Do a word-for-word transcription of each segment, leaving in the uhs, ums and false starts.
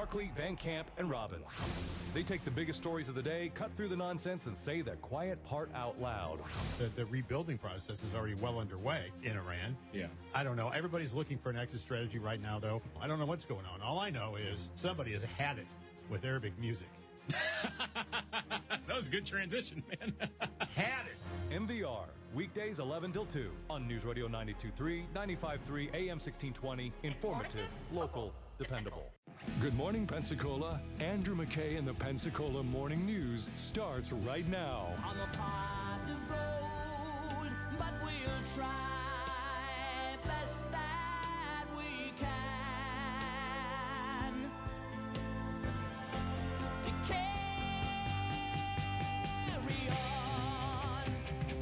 Barkley, Van Camp, and Robbins. They take the biggest stories of the day, cut through the nonsense, and say the quiet part out loud. The, the rebuilding process is already well underway in Iran. Yeah. I don't know. Everybody's looking for an exit strategy right now, though. I don't know what's going on. All I know is somebody has had it with Arabic music. That was a good transition, man. Had it. M V R, weekdays eleven till two on News Radio ninety-two point three, ninety-five point three, A M sixteen twenty. Informative, local, dependable. Good morning, Pensacola. Andrew McKay and the Pensacola Morning News starts right now. On the pot of gold, but we'll try best that we can to carry on.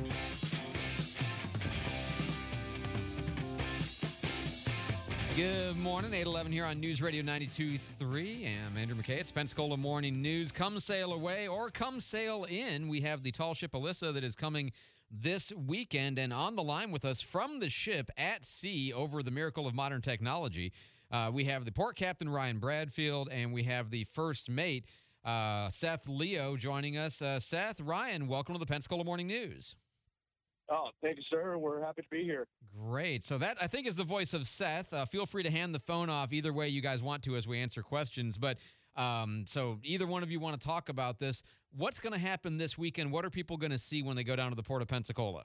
Good morning, eight eleven here on News Radio ninety-two point three. I'm Andrew McKay. It's Pensacola Morning News. Come sail away or come sail in. We have the tall ship Alyssa that is coming this weekend, and on the line with us from the ship at sea over the miracle of modern technology, uh, we have the port captain, Ryan Bradfield, and we have the first mate, uh, Seth Leo, joining us. Uh, Seth, Ryan, welcome to the Pensacola Morning News. Oh, thank you, sir. We're happy to be here. Great. So that, I think, is the voice of Seth. Uh, feel free to hand the phone off either way you guys want to as we answer questions. But um, so either one of you want to talk about this. What's going to happen this weekend? What are people going to see when they go down to the Port of Pensacola?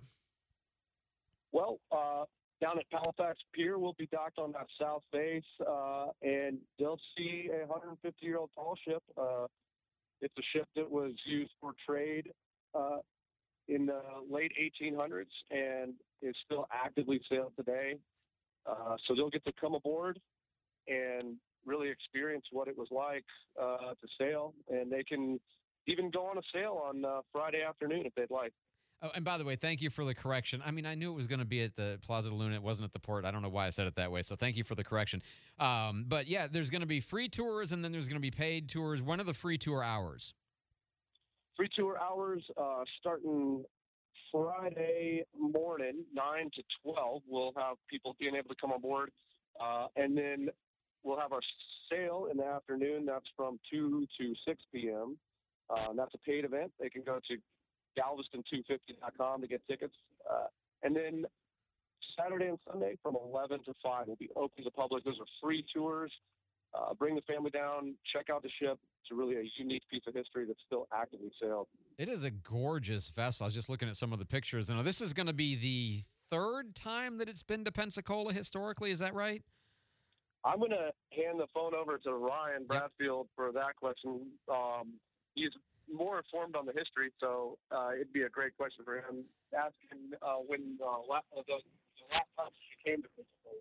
Well, uh, down at Halifax Pier, we'll be docked on that south base, uh, and they'll see a one hundred fifty-year-old tall ship. Uh, it's a ship that was used for trade uh, in the late eighteen hundreds and is still actively sailed today. Uh, so they'll get to come aboard and really experience what it was like uh, to sail. And they can even go on a sail on uh, Friday afternoon if they'd like. Oh, and by the way, thank you for the correction. I mean, I knew it was going to be at the Plaza de Luna. It wasn't at the port. I don't know why I said it that way. So thank you for the correction. Um, but yeah, there's going to be free tours and then there's going to be paid tours. When are the free tour hours? Free tour hours uh, starting Friday morning, nine to twelve. We'll have people being able to come on board. Uh, and then we'll have our sail in the afternoon. That's from two to six p.m. Uh, and that's a paid event. They can go to galveston two fifty dot com to get tickets. Uh, and then Saturday and Sunday from eleven to five will be open to the public. Those are free tours. Uh, bring the family down, check out the ship. It's really a unique piece of history that's still actively sailed. It is a gorgeous vessel. I was just looking at some of the pictures. Now, this is going to be the third time that it's been to Pensacola historically. Is that right? I'm going to hand the phone over to Ryan Bradfield for that question. Um, he's more informed on the history, so uh, it'd be a great question for him. Ask him uh, when uh, last, uh, the, the last time she came to Pensacola.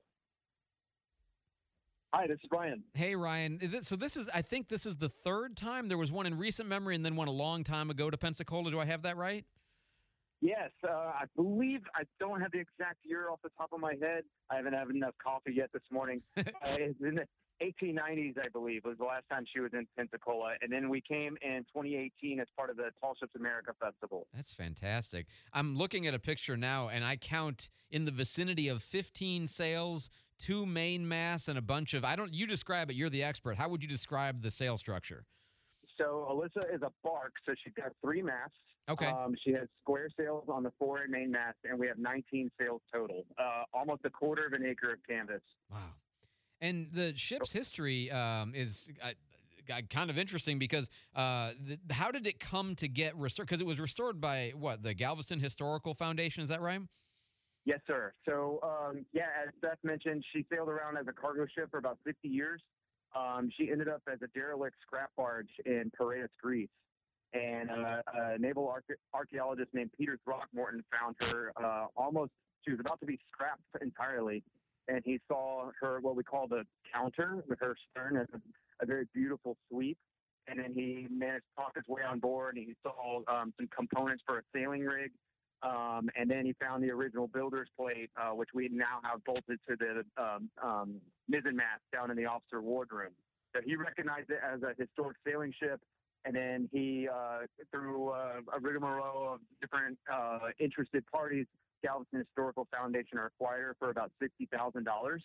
Hi, this is Ryan. Hey, Ryan. Is it- So this is, I think this is the third time. There was one in recent memory and then one a long time ago to Pensacola. Do I have that right? Yes, uh, I believe I don't have the exact year off the top of my head. I haven't had enough coffee yet this morning. uh, it's in the eighteen nineties, I believe, was the last time she was in Pensacola. And then we came in twenty eighteen as part of the Tall Ships America Festival. That's fantastic. I'm looking at a picture now, and I count in the vicinity of fifteen sails, two main masts, and a bunch of, I don't, you describe it, you're the expert. How would you describe the sail structure? So Alyssa is a bark, so she's got three masts. Okay. Um, she has square sails on the four main masts, and we have nineteen sails total, uh, almost a quarter of an acre of canvas. Wow. And the ship's history um, is uh, uh, kind of interesting because uh, the, how did it come to get restored? Because it was restored by, what, the Galveston Historical Foundation, is that right? Yes, sir. So, um, yeah, as Beth mentioned, she sailed around as a cargo ship for about fifty years. Um, she ended up as a derelict scrap barge in Piraeus, Greece. And uh, a naval arche- archaeologist named Peter Throckmorton found her uh, almost, she was about to be scrapped entirely. And he saw her, what we call the counter, with her stern as a, a very beautiful sweep. And then he managed to talk his way on board, and he saw um, some components for a sailing rig. Um, and then he found the original builder's plate, uh, which we now have bolted to the um, um, mizzen mast down in the officer wardroom. So he recognized it as a historic sailing ship. And then he, uh, through uh, a rigmarole of different uh, interested parties, Galveston Historical Foundation acquired her for about sixty thousand dollars.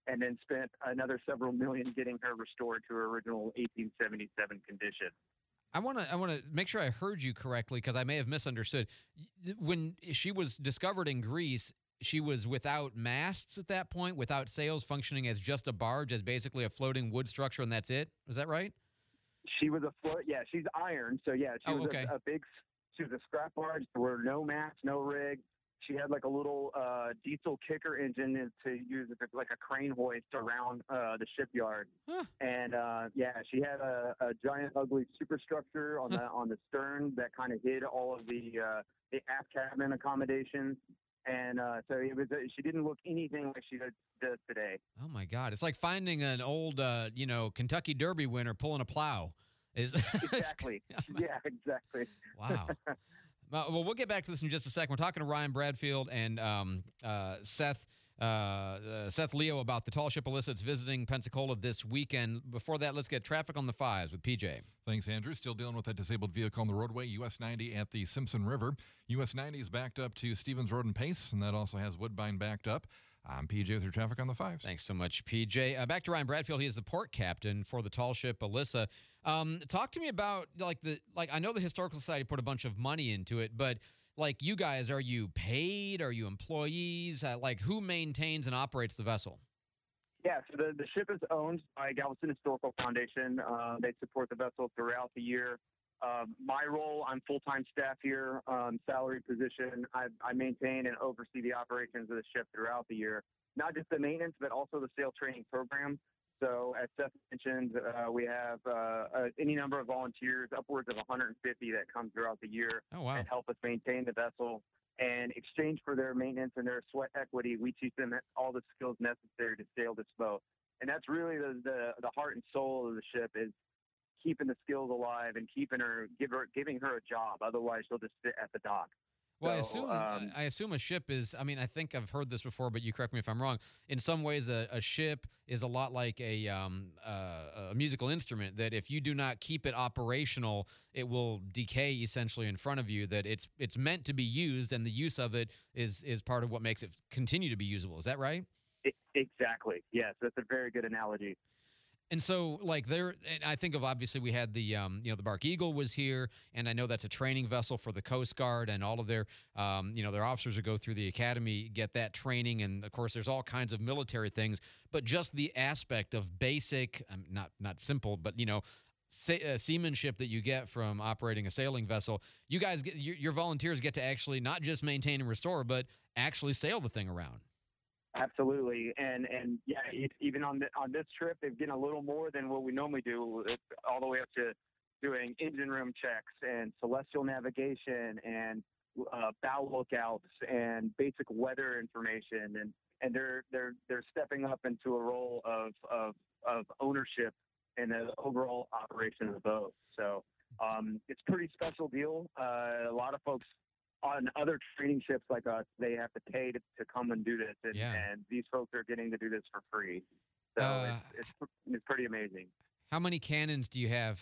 and then spent another several million getting her restored to her original eighteen seventy-seven condition. I want to I want to make sure I heard you correctly because I may have misunderstood. When she was discovered in Greece, she was without masts at that point, without sails, functioning as just a barge, as basically a floating wood structure, and that's it. Is that right? She was a float. Yeah, she's iron. So yeah, she Oh, was okay. a, a big. She was a scrap barge. There were no masts, no rig. She had like a little uh, diesel kicker engine to use as like a crane hoist around uh, the shipyard. Huh. And uh, yeah, she had a, a giant, ugly superstructure on the on the stern that kind of hid all of the uh, the aft cabin accommodations. And uh, so it was. She didn't look anything like she does, does today. Oh my God! It's like finding an old, uh, you know, Kentucky Derby winner pulling a plow. Is Exactly. Yeah, exactly. Wow. Well, well, we'll get back to this in just a second. We're talking to Ryan Bradfield and um, uh, Seth uh, uh, Seth Leo about the tall ship Alyssa. It's visiting Pensacola this weekend. Before that, let's get traffic on the fives with P J. Thanks, Andrew. Still dealing with that disabled vehicle on the roadway, U S ninety at the Simpson River. U S ninety is backed up to Stevens Road and Pace, and that also has Woodbine backed up. I'm P J with your traffic on the fives. Thanks so much, P J. Uh, back to Ryan Bradfield. He is the port captain for the tall ship Alyssa. Um, talk to me about like the like. I know the Historical Society put a bunch of money into it, but like you guys, are you paid? Are you employees? Uh, like who maintains and operates the vessel? Yeah, so the, the ship is owned by Galveston Historical Foundation. Uh, they support the vessel throughout the year. Um, my role, I'm full-time staff here, um, salary position. I, I maintain and oversee the operations of the ship throughout the year, not just the maintenance, but also the sail training program. So as Seth mentioned, uh, we have uh, uh, any number of volunteers, upwards of one hundred fifty that come throughout the year Oh wow! and help us maintain the vessel. And exchange for their maintenance and their sweat equity, we teach them all the skills necessary to sail this boat. And that's really the, the, the heart and soul of the ship is keeping the skills alive and keeping her, give her, giving her a job. Otherwise, she'll just sit at the dock. Well, I So, assume um, I assume a ship is. I mean, I think I've heard this before, but you correct me if I'm wrong. In some ways, a, a ship is a lot like a um, uh, a musical instrument. That if you do not keep it operational, it will decay essentially in front of you. That it's it's meant to be used, and the use of it is is part of what makes it continue to be usable. Is that right? e- exactly. Yes, that's a very good analogy. And so, like, there, and I think of obviously we had the, um, you know, the Bark Eagle was here, and I know that's a training vessel for the Coast Guard, and all of their, um, you know, their officers who go through the academy get that training, and of course, there's all kinds of military things, but just the aspect of basic, um, not not simple, but you know, se- uh, seamanship that you get from operating a sailing vessel, you guys get your, your volunteers get to actually not just maintain and restore, but actually sail the thing around. Absolutely, and and yeah, e- even on the, on this trip, they've getting a little more than what we normally do, it's all the way up to doing engine room checks and celestial navigation and uh, bow lookouts and basic weather information, and and they're they're they're stepping up into a role of of of ownership in the overall operation of the boat. So um, it's a pretty special deal. Uh, a lot of folks on other training ships like us, they have to pay to, to come and do this, and, Yeah. and these folks are getting to do this for free. So Uh, it's, it's it's pretty amazing. How many cannons do you have?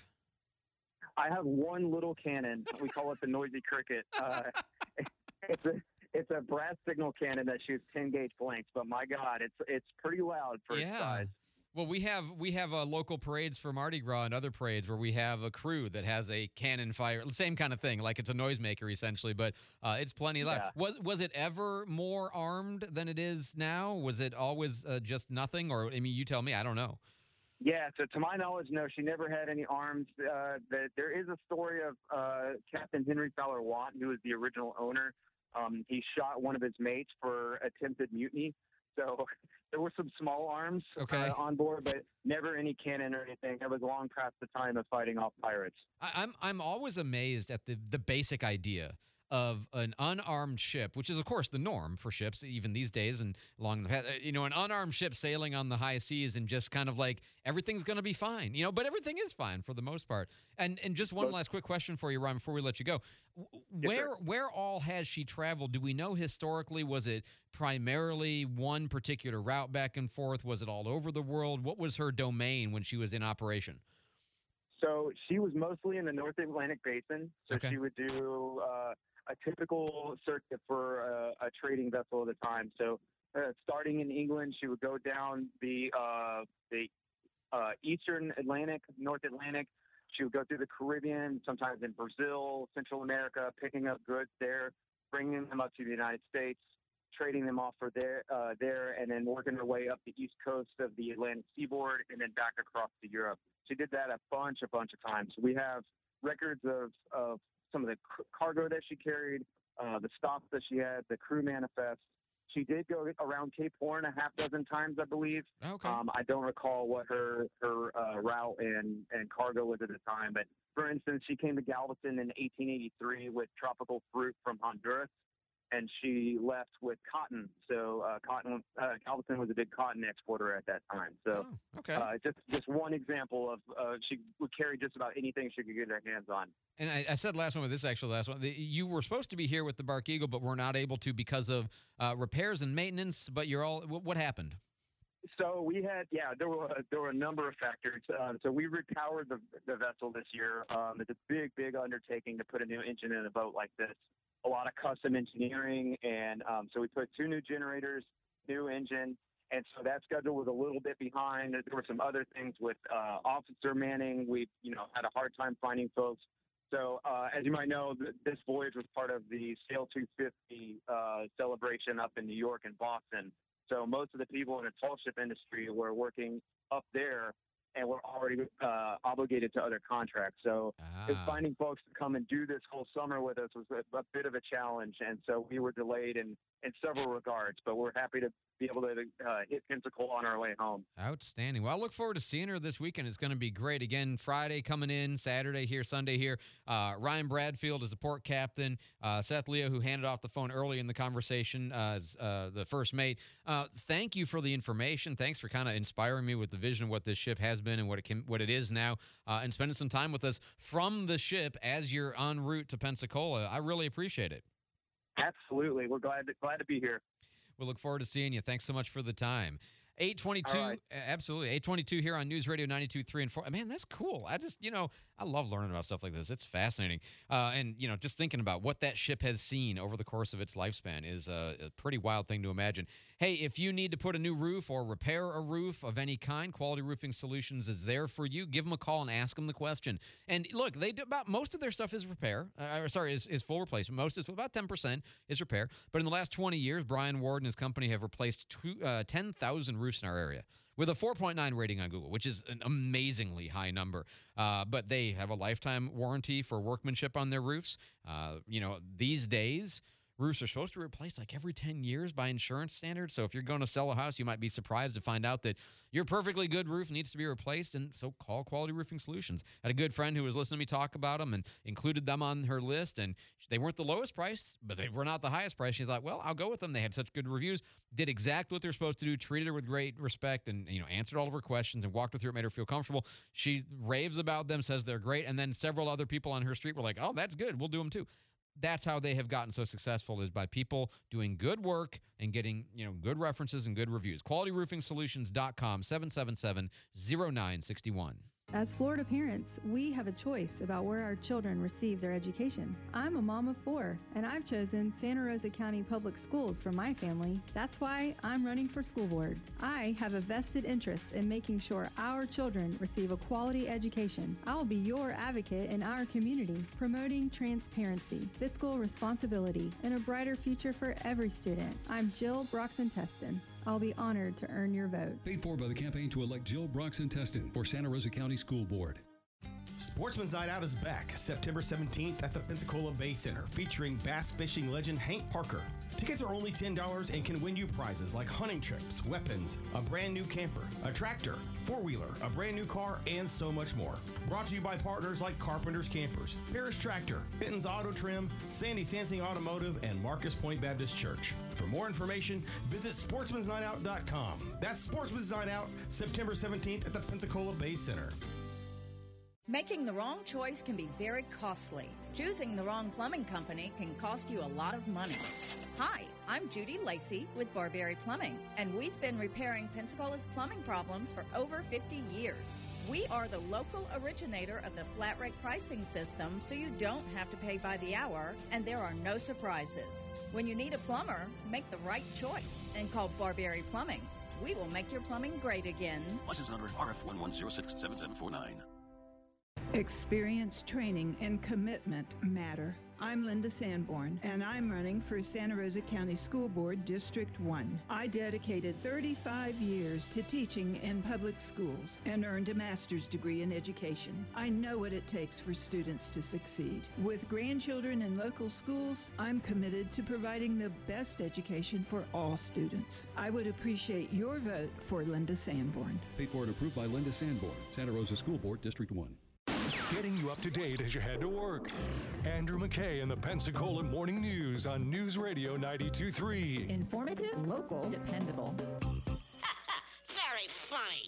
I have one little cannon. We call it the noisy cricket. Uh, it's a it's a brass signal cannon that shoots ten gauge blanks. But my God, it's it's pretty loud for its Yeah. size. Well, we have we have uh, local parades for Mardi Gras and other parades where we have a crew that has a cannon fire, same kind of thing, like it's a noisemaker essentially, but uh, it's plenty loud. Yeah. Was was it ever more armed than it is now? Was it always uh, just nothing, or I mean, you tell me. I don't know. Yeah, so to my knowledge, no, she never had any arms. Uh, the, there is a story of uh, Captain Henry Fowler Watt, who was the original owner. Um, he shot one of his mates for attempted mutiny. So there were some small arms Okay. uh, on board, but never any cannon or anything. It was long past the time of fighting off pirates. I, I'm I'm always amazed at the the basic idea of an unarmed ship, which is of course the norm for ships even these days and along the path. You know, an unarmed ship sailing on the high seas and just kind of like everything's going to be fine. You know, but everything is fine for the most part. And and just one But- last quick question for you, Ryan, before we let you go. W- Yes, Where sir. where all has she traveled? Do we know historically? Was it primarily one particular route back and forth? Was it all over the world? What was her domain when she was in operation? So she was mostly in the North Atlantic Basin. So Okay. she would do uh, a typical circuit for a, a trading vessel at a time. So uh, starting in England, she would go down the uh, the uh, Eastern Atlantic, North Atlantic. She would go through the Caribbean, sometimes in Brazil, Central America, picking up goods there, bringing them up to the United States, trading them off for there, uh, there, and then working her way up the east coast of the Atlantic seaboard and then back across to Europe. She did that a bunch, a bunch of times. We have records of, of some of the c- cargo that she carried, uh, the stops that she had, the crew manifest. She did go around Cape Horn a half dozen times, I believe. Okay. Um, I don't recall what her her uh, route and, and cargo was at the time, but for instance, she came to Galveston in eighteen eighty-three with tropical fruit from Honduras, and she left with cotton. So uh, cotton, uh, Galveston was a big cotton exporter at that time. So Oh, okay. uh, just just one example of uh, she would carry just about anything she could get her hands on. And I, I said last one, but this is actually the last one. The, you were supposed to be here with the Bark Eagle, but were not able to because of uh, repairs and maintenance. But you're all. What, what happened? So we had, yeah, there were there were a number of factors. Um, so we repowered the the vessel this year. Um, it's a big, big undertaking to put a new engine in a boat like this. A lot of custom engineering, and um, so we put two new generators, new engine, and so that schedule was a little bit behind. There were some other things with uh, officer manning. We, you know, had a hard time finding folks. So uh, as you might know, th- this voyage was part of the Sail two fifty uh, celebration up in New York and Boston. So most of the people in the tall ship industry were working up there and were already uh, obligated to other contracts. So Ah. just finding folks to come and do this whole summer with us was a, a bit of a challenge. And so we were delayed in, in several regards, but we're happy to be able to uh, hit Pensacola on our way home. Outstanding. Well, I look forward to seeing her this weekend. It's going to be great. Again, Friday coming in, Saturday here, Sunday here. Uh, Ryan Bradfield is the port captain. Uh, Seth Leo, who handed off the phone early in the conversation, uh, is uh, the first mate. Uh, thank you for the information. Thanks for kind of inspiring me with the vision of what this ship has been and what it can, what it is now, uh, and spending some time with us from the ship as you're en route to Pensacola. I really appreciate it. Absolutely. We're glad to, glad to be here. We'll look forward to seeing you. Thanks so much for the time. eight twenty-two, All right. absolutely. eight twenty-two here on News Radio ninety-two point three and four. Man, that's cool. I just, you know, I love learning about stuff like this. It's fascinating. Uh, and, you know, just thinking about what that ship has seen over the course of its lifespan is a, a pretty wild thing to imagine. Hey, if you need to put a new roof or repair a roof of any kind, Quality Roofing Solutions is there for you. Give them a call and ask them the question. And look, they do about most of their stuff is repair. Uh, or sorry, is, is full replacement. Most is about ten percent is repair. But in the last twenty years, Brian Ward and his company have replaced two, uh, ten thousand roofs in our area with a four point nine rating on Google, which is an amazingly high number. Uh, but they have a lifetime warranty for workmanship on their roofs. Uh, you know, these days, roofs are supposed to be replaced like every ten years by insurance standards. So if you're going to sell a house, you might be surprised to find out that your perfectly good roof needs to be replaced. And so call Quality Roofing Solutions. I had a good friend who was listening to me talk about them and included them on her list. And they weren't the lowest price, but they were not the highest price. She thought, well, I'll go with them. They had such good reviews, did exactly what they're supposed to do, treated her with great respect, and, you know, answered all of her questions and walked her through it, made her feel comfortable. She raves about them, says they're great. And then several other people on her street were like, oh, that's good. We'll do them too. That's how they have gotten so successful, is by people doing good work and getting, you know, good references and good reviews. quality roofing solutions dot com, seven seven seven, zero nine six one. As Florida parents, we have a choice about where our children receive their education. I'm a mom of four, and I've chosen Santa Rosa County Public Schools for my family. That's why I'm running for school board. I have a vested interest in making sure our children receive a quality education. I'll be your advocate in our community, promoting transparency, fiscal responsibility, and a brighter future for every student. I'm Jill Broxton-Teston. I'll be honored to earn your vote. Paid for by the campaign to elect Jill Broxton-Teston for Santa Rosa County School Board. Sportsman's Night Out is back September seventeenth at the Pensacola Bay Center, featuring bass fishing legend Hank Parker. Tickets are only ten dollars and can win you prizes like hunting trips, weapons, a brand new camper, a tractor, four-wheeler, a brand new car, and so much more. Brought to you by partners like Carpenter's Campers, Parrish Tractor, Benton's Auto Trim, Sandy Sansing Automotive, and Marcus Point Baptist Church. For more information, visit sportsmans night out dot com. That's Sportsman's Night Out, September seventeenth at the Pensacola Bay Center. Making the wrong choice can be very costly. Choosing the wrong plumbing company can cost you a lot of money. Hi, I'm Judy Lacey with Barberry Plumbing, and we've been repairing Pensacola's plumbing problems for over fifty years. We are the local originator of the flat rate pricing system, so you don't have to pay by the hour, and there are no surprises. When you need a plumber, make the right choice and call Barberry Plumbing. We will make your plumbing great again. License number R F one one zero six seven seven four nine. Experience, training, and commitment matter. I'm Linda Sanborn, and I'm running for Santa Rosa County School Board District one. I dedicated thirty-five years to teaching in public schools and earned a master's degree in education. I know what it takes for students to succeed. With grandchildren in local schools, I'm committed to providing the best education for all students. I would appreciate your vote for Linda Sanborn. Paid for and approved by Linda Sanborn, Santa Rosa School Board District one. Getting you up to date as you head to work. Andrew McKay and the Pensacola Morning News on News Radio ninety-two point three. Informative, local, dependable. Very funny.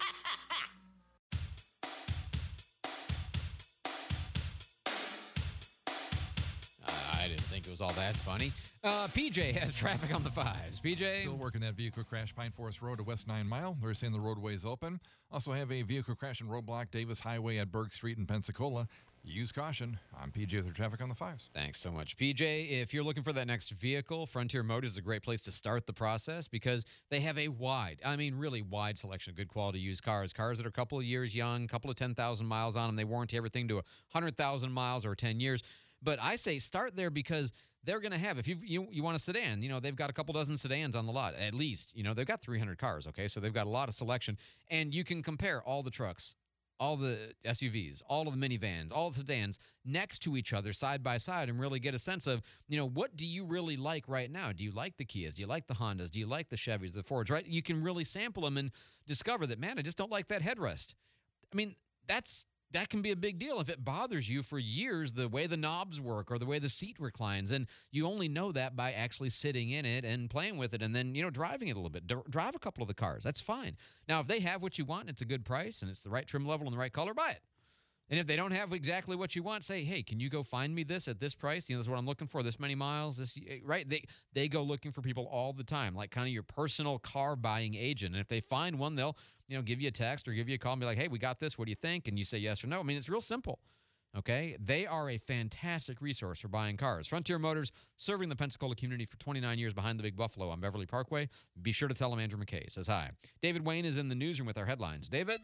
I didn't think it was all that funny. Uh, P J has traffic on the fives. P J? Still working that vehicle crash Pine Forest Road to West Nine Mile. They're saying the roadway is open. Also have a vehicle crash and roadblock Davis Highway at Berg Street in Pensacola. Use caution. I'm P J with the traffic on the fives. Thanks so much, P J. If you're looking for that next vehicle, Frontier Motors is a great place to start the process because they have a wide, I mean, really wide selection of good quality used cars. Cars that are a couple of years young, a couple of ten thousand miles on them. They warranty everything to one hundred thousand miles or ten years. But I say start there because they're going to have, if you, you you want a sedan, you know, they've got a couple dozen sedans on the lot, at least. You know, they've got three hundred cars, okay? So they've got a lot of selection. And you can compare all the trucks, all the S U Vs, all of the minivans, all the sedans next to each other side by side and really get a sense of, you know, what do you really like right now? Do you like the Kias? Do you like the Hondas? Do you like the Chevys, the Fords, right? You can really sample them and discover that, man, I just don't like that headrest. I mean, that's... that can be a big deal if it bothers you for years, the way the knobs work or the way the seat reclines. And you only know that by actually sitting in it and playing with it and then, you know, driving it a little bit. D- drive a couple of the cars. That's fine. Now, if they have what you want and it's a good price and it's the right trim level and the right color, buy it. And if they don't have exactly what you want, say, hey, can you go find me this at this price? You know, this is what I'm looking for, this many miles, this, right? They they go looking for people all the time, like kind of your personal car buying agent. And if they find one, they'll, you know, give you a text or give you a call and be like, hey, we got this. What do you think? And you say yes or no. I mean, it's real simple. Okay? They are a fantastic resource for buying cars. Frontier Motors, serving the Pensacola community for twenty-nine years behind the Big Buffalo on Beverly Parkway. Be sure to tell them Andrew McKay says hi. David Wayne is in the newsroom with our headlines. David?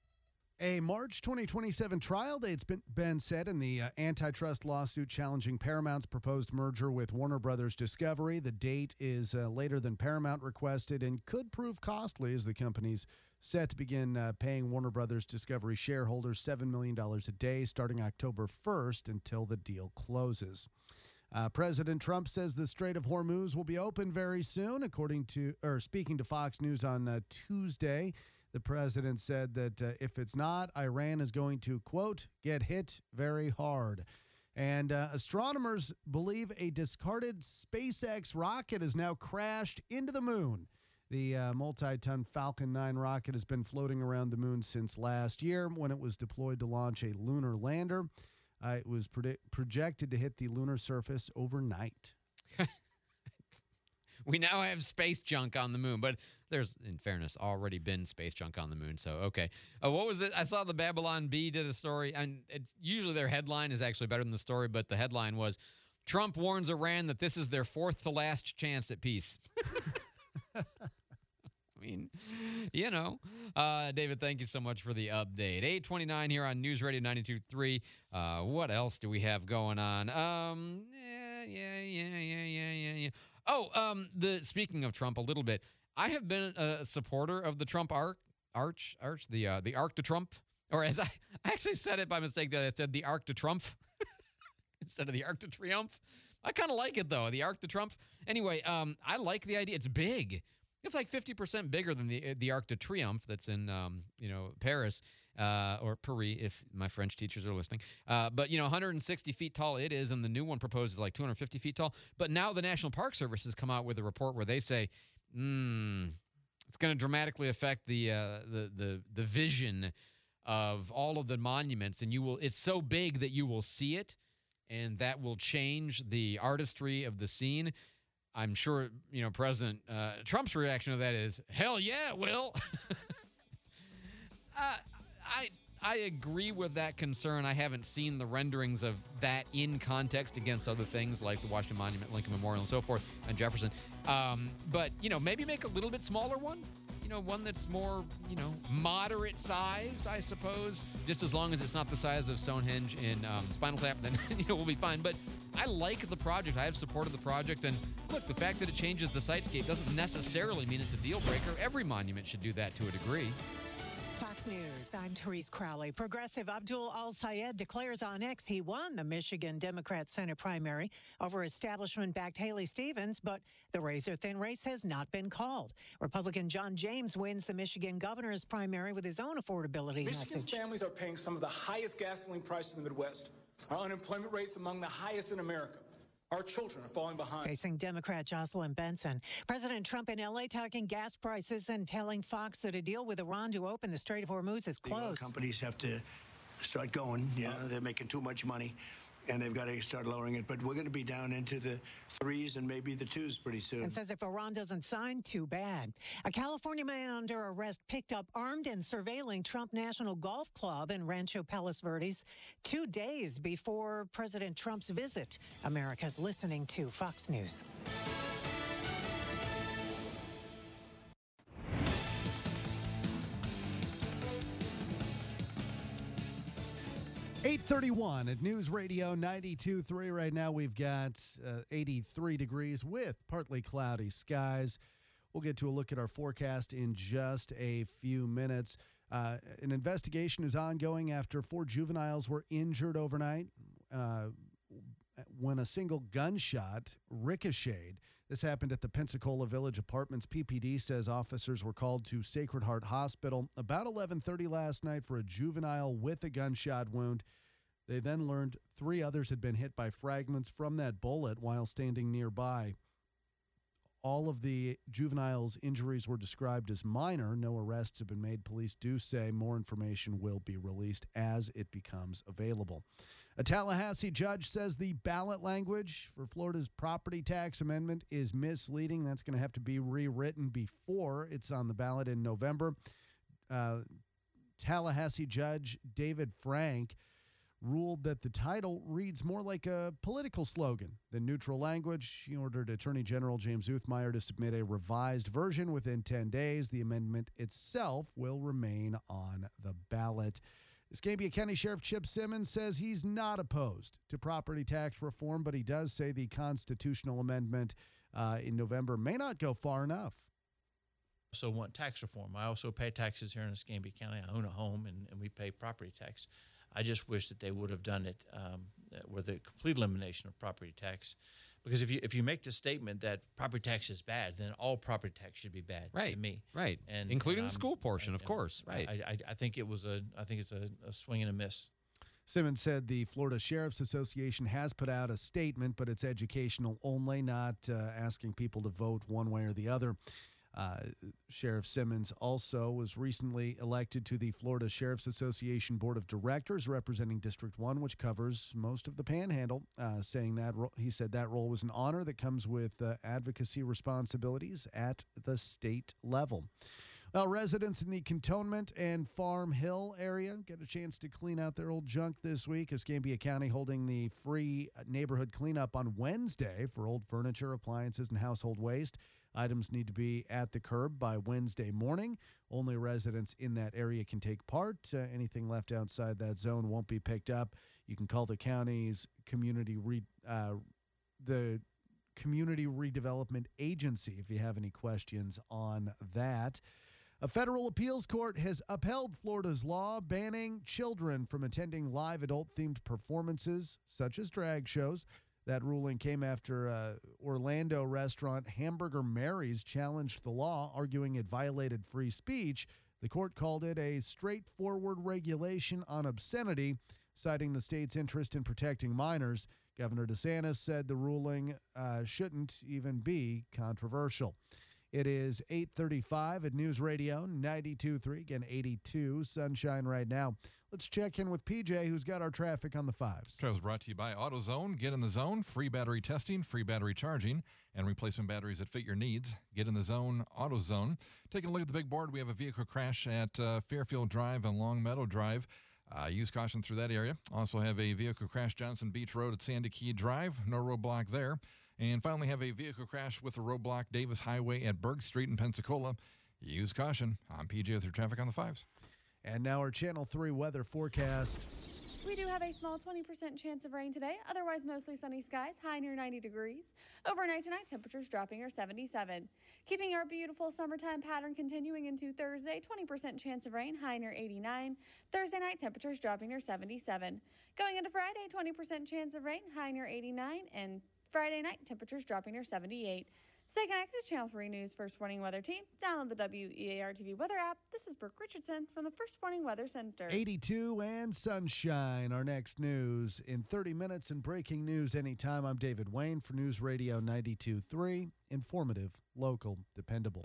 A March twenty twenty-seven trial date's been, been set in the uh, antitrust lawsuit challenging Paramount's proposed merger with Warner Brothers Discovery. The date is uh, later than Paramount requested and could prove costly as the company's set to begin uh, paying Warner Brothers Discovery shareholders seven million dollars a day starting October first until the deal closes. Uh, President Trump says the Strait of Hormuz will be open very soon, according to, or speaking to Fox News on uh, Tuesday. The president said that uh, if it's not, Iran is going to, quote, get hit very hard. And uh, astronomers believe a discarded SpaceX rocket has now crashed into the moon. The uh, multi-ton Falcon nine rocket has been floating around the moon since last year when it was deployed to launch a lunar lander. Uh, it was predi- projected to hit the lunar surface overnight. We now have space junk on the moon, but there's, in fairness, already been space junk on the moon, so okay. Uh, what was it? I saw the Babylon Bee did a story, and it's usually their headline is actually better than the story, but the headline was, Trump warns Iran that this is their fourth to last chance at peace. I mean, you know. Uh, David, thank you so much for the update. eight twenty-nine here on News Radio ninety-two point three. Uh, what else do we have going on? Um, yeah, yeah, yeah, yeah, yeah, yeah, yeah. Oh, um, the speaking of Trump a little bit, I have been a supporter of the Trump arc, arch, arch, the uh, the Arc de Trump, or as I, I actually said it by mistake, that I said the Arc de Trump instead of the Arc de Triomphe. I kind of like it though, the Arc de Trump. Anyway, um, I like the idea. It's big. It's like fifty percent bigger than the the Arc de Triomphe that's in um, you know, Paris. Uh, or Paris, if my French teachers are listening. Uh, but, you know, one hundred sixty feet tall it is, and the new one proposed is like two hundred fifty feet tall. But now the National Park Service has come out with a report where they say, hmm, it's going to dramatically affect the, uh, the the the vision of all of the monuments, and you will. It's so big that you will see it, and that will change the artistry of the scene. I'm sure, you know, President uh, Trump's reaction to that is, hell yeah, it will. uh, I I agree with that concern. I haven't seen the renderings of that in context against other things like the Washington Monument, Lincoln Memorial, and so forth, and Jefferson. Um, but, you know, maybe make a little bit smaller one. You know, one that's more, you know, moderate sized, I suppose. Just as long as it's not the size of Stonehenge in um, Spinal Tap, then, you know, we'll be fine. But I like the project. I have supported the project. And look, the fact that it changes the sitescape doesn't necessarily mean it's a deal breaker. Every monument should do that to a degree. Fox News, I'm Therese Crowley. Progressive Abdul Al-Sayed declares on X he won the Michigan Democrat Senate primary over establishment-backed Haley Stevens, but the razor-thin race has not been called. Republican John James wins the Michigan governor's primary with his own affordability Michigan's message. families are paying some of the highest gasoline prices in the Midwest. Our unemployment rate's among the highest in America. Our children are falling behind. Facing Democrat Jocelyn Benson. President Trump in L A talking gas prices and telling Fox that a deal with Iran to open the Strait of Hormuz is The oil close. companies have to start going. You know, they're making too much money, and they've got to start lowering it. But we're going to be down into the threes and maybe the twos pretty soon. And says if Iran doesn't sign, too bad. A California man under arrest picked up armed and surveilling Trump National Golf Club in Rancho Palos Verdes two days before President Trump's visit. America's listening to Fox News. eight thirty-one at News Radio ninety-two point three. Right now we've got uh, eighty-three degrees with partly cloudy skies. We'll get to a look at our forecast in just a few minutes. Uh, an investigation is ongoing after four juveniles were injured overnight uh, when a single gunshot ricocheted. This happened at the Pensacola Village Apartments. P P D says officers were called to Sacred Heart Hospital about eleven thirty last night for a juvenile with a gunshot wound. They then learned three others had been hit by fragments from that bullet while standing nearby. All of the juveniles' injuries were described as minor. No arrests have been made. Police do say more information will be released as it becomes available. A Tallahassee judge says the ballot language for Florida's property tax amendment is misleading. That's going to have to be rewritten before it's on the ballot in November. Uh, Tallahassee Judge David Frank ruled that the title reads more like a political slogan than neutral language. He ordered Attorney General James Uthmeyer to submit a revised version within ten days. The amendment itself will remain on the ballot. Escambia County Sheriff Chip Simmons says he's not opposed to property tax reform, but he does say the constitutional amendment uh, in November may not go far enough. Also want tax reform. I also pay taxes here in Escambia County. I own a home, and, and we pay property tax. I just wish that they would have done it um, with a complete elimination of property tax. Because if you if you make the statement that property tax is bad, then all property tax should be bad Right, to me. right. And Including and the I'm- school portion, and- of course, right. I, I I think it was a I think it's a, a swing and a miss. Simmons said the Florida Sheriff's Association has put out a statement, but it's educational only, not uh, asking people to vote one way or the other. Uh, Sheriff Simmons also was recently elected to the Florida Sheriff's Association Board of Directors, representing District one, which covers most of the Panhandle, uh, saying that ro- he said that role was an honor that comes with uh, advocacy responsibilities at the state level. Well, residents in the Cantonment and Farm Hill area get a chance to clean out their old junk this week. Escambia County holding the free neighborhood cleanup on Wednesday for old furniture, appliances, and household waste. Items need to be at the curb by Wednesday morning. Only residents in that area can take part. Uh, anything left outside that zone won't be picked up. You can call the county's community re, uh, the Community Redevelopment Agency if you have any questions on that. A federal appeals court has upheld Florida's law banning children from attending live adult-themed performances, such as drag shows. That ruling came after uh, Orlando restaurant Hamburger Mary's challenged the law, arguing it violated free speech. The court called it a straightforward regulation on obscenity, citing the state's interest in protecting minors. Governor DeSantis said the ruling uh, shouldn't even be controversial. It is eight thirty-five at News Radio ninety-two point three, again eighty-two, sunshine right now. Let's check in with P J, who's got our traffic on the fives. Trails brought to you by AutoZone. Get in the zone. Free battery testing, free battery charging, and replacement batteries that fit your needs. Get in the zone, AutoZone. Taking a look at the big board, we have a vehicle crash at uh, Fairfield Drive and Long Meadow Drive. Uh, use caution through that area. Also have a vehicle crash Johnson Beach Road at Sandy Key Drive. No roadblock there. And finally have a vehicle crash with a roadblock Davis Highway at Berg Street in Pensacola. Use caution. I'm P J with your traffic on the fives. And now our Channel three weather forecast. We do have a small twenty percent chance of rain today, otherwise mostly sunny skies, high near ninety degrees. Overnight tonight, temperatures dropping near seventy-seven. Keeping our beautiful summertime pattern continuing into Thursday, twenty percent chance of rain, high near eighty-nine. Thursday night, temperatures dropping near seventy-seven. Going into Friday, twenty percent chance of rain, high near eighty-nine, and Friday night, temperatures dropping near seventy-eight. Stay connected to Channel three News First Warning Weather Team. Download the W E A R T V weather app. This is Brooke Richardson from the First Warning Weather Center. eighty-two and sunshine. Our next news in thirty minutes and breaking news anytime. I'm David Wayne for News Radio ninety-two point three. Informative, local, dependable.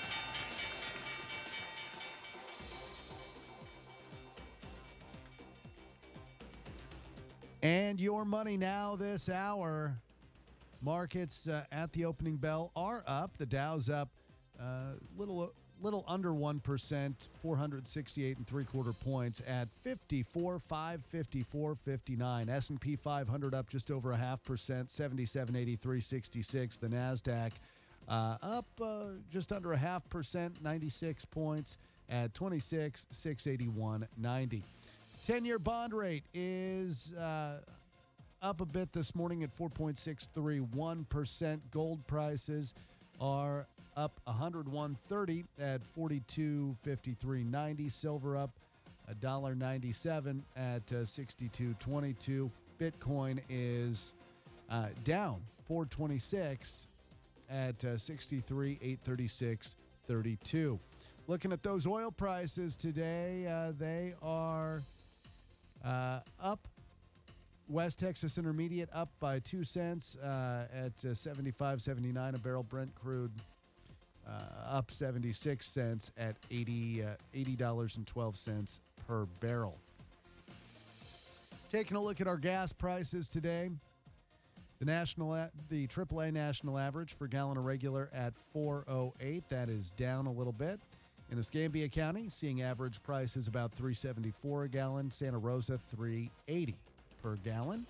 And your money now this hour. Markets uh, at the opening bell are up. The Dow's up a uh, little little under one percent, four hundred sixty-eight and three quarter points at fifty-four five fifty-four fifty-nine. S and P five hundred up just over a half percent, seventy-seven eighty-three sixty-six. The Nasdaq uh, up uh, just under a half percent, ninety-six points at twenty-six six eighty-one ninety. ten-year bond rate is uh, up a bit this morning at four point six three one percent. Gold prices are up one hundred one thirty at forty-two fifty-three ninety. Silver up one dollar ninety-seven at uh, sixty-two twenty-two. Bitcoin is uh, down four twenty-six at uh, sixty-three eight thirty-six thirty-two. Looking at those oil prices today, uh, they are uh, up. West Texas Intermediate up by two cents uh, at uh, seventy-five seventy-nine a barrel. Brent crude uh, up seventy-six cents at eighty dollars and twelve cents per barrel. Taking a look at our gas prices today, the national, the triple A national average for gallon of regular at four oh eight. That is down a little bit. In Escambia County, seeing average prices about three seventy-four a gallon. Santa Rosa three eighty per gallon.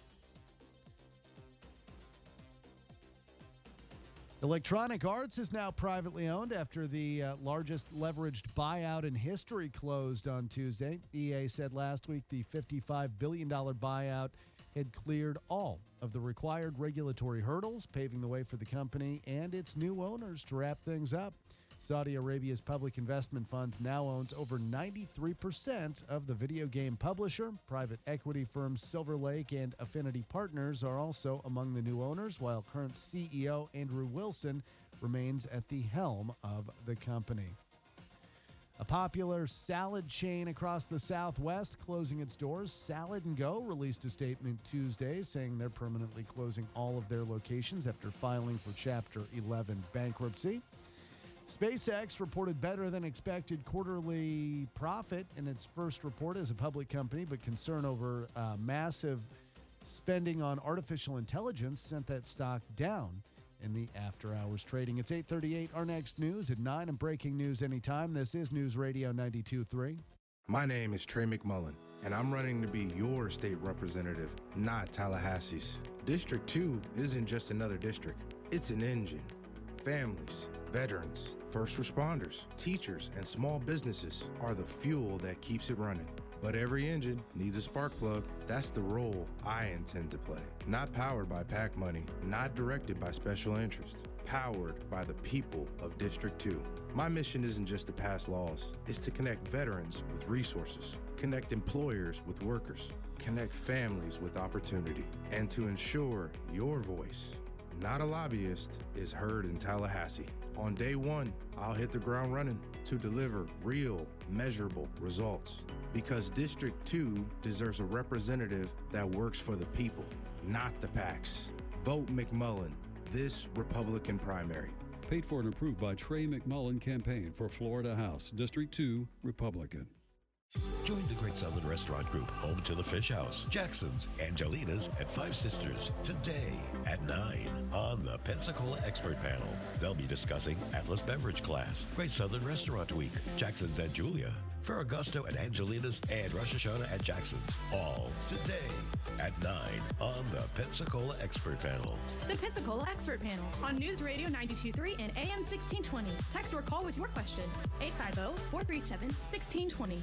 Electronic Arts is now privately owned after the uh, largest leveraged buyout in history closed on Tuesday. E A said last week the fifty-five billion dollars buyout had cleared all of the required regulatory hurdles, paving the way for the company and its new owners to wrap things up. Saudi Arabia's public investment fund now owns over ninety-three percent of the video game publisher. Private equity firms Silver Lake and Affinity Partners are also among the new owners, while current C E O Andrew Wilson remains at the helm of the company. A popular salad chain across the Southwest closing its doors. Salad and Go released a statement Tuesday saying they're permanently closing all of their locations after filing for Chapter eleven bankruptcy. SpaceX reported better than expected quarterly profit in its first report as a public company, but concern over uh, massive spending on artificial intelligence sent that stock down in the after-hours trading. It's eight thirty-eight. Our next news at nine and breaking news anytime. This is News Radio ninety-two point three. My name is Trey McMullen, and I'm running to be your state representative, not Tallahassee's. District two isn't just another district. It's an engine. Families, veterans, first responders, teachers, and small businesses are the fuel that keeps it running. But every engine needs a spark plug. That's the role I intend to play. Not powered by PAC money, not directed by special interest, powered by the people of District two. My mission isn't just to pass laws, it's to connect veterans with resources, connect employers with workers, connect families with opportunity, and to ensure your voice, not a lobbyist, is heard in Tallahassee. On day one, I'll hit the ground running to deliver real, measurable results. Because District two deserves a representative that works for the people, not the PACs. Vote McMullen this Republican primary. Paid for and approved by Trey McMullen Campaign for Florida House, District two, Republican. Join the Great Southern Restaurant Group, home to the Fish House, Jackson's, Angelina's, and Five Sisters, today at nine on the Pensacola Expert Panel. They'll be discussing Atlas Beverage Class, Great Southern Restaurant Week, Jackson's and Julia, Ferragosto at Angelina's, and Rosh Hashanah at Jackson's. All today at nine on the Pensacola Expert Panel. The Pensacola Expert Panel on News Radio ninety-two point three and A M sixteen twenty. Text or call with your questions. eight five zero, four three seven, one six two zero.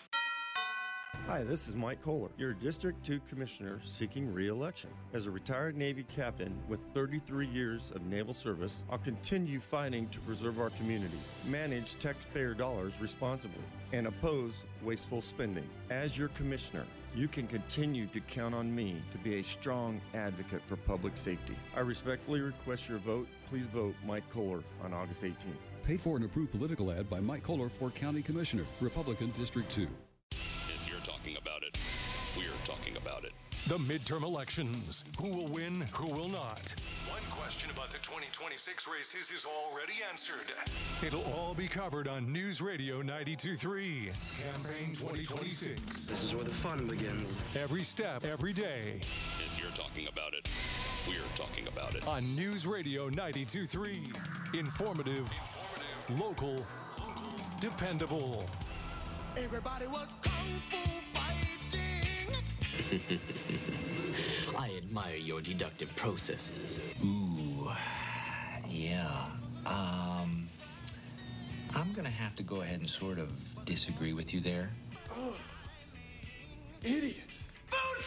Hi, this is Mike Kohler, your District two Commissioner seeking re-election. As a retired Navy captain with thirty-three years of naval service, I'll continue fighting to preserve our communities, manage taxpayer dollars responsibly, and oppose wasteful spending. As your Commissioner, you can continue to count on me to be a strong advocate for public safety. I respectfully request your vote. Please vote Mike Kohler on August eighteenth. Paid for and approved political ad by Mike Kohler for County Commissioner, Republican District two. If you're talking about it, we're talking about it. The midterm elections. Who will win, who will not? One question about the twenty twenty-six races is already answered. It'll all be covered on News Radio ninety-two point three. Campaign twenty twenty-six. This is where the fun begins. Every step, every day. If you're talking about it, we're talking about it. On News Radio ninety-two point three. Informative, Informative. Local, local, dependable. Everybody was kung fu fighting. I admire your deductive processes. Ooh, yeah. Um, I'm gonna have to go ahead and sort of disagree with you there. Oh, idiot. Food